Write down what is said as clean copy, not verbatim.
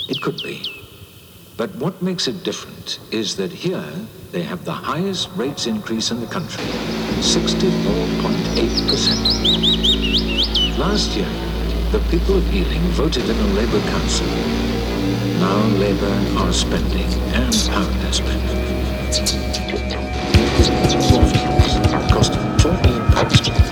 It could be. But what makes it different is that here they have the highest rates increase in the country, 64.8%. Last year, the people of Ealing voted in a Labour council. Now Labour are spending, and how they're spending. Cost of total impost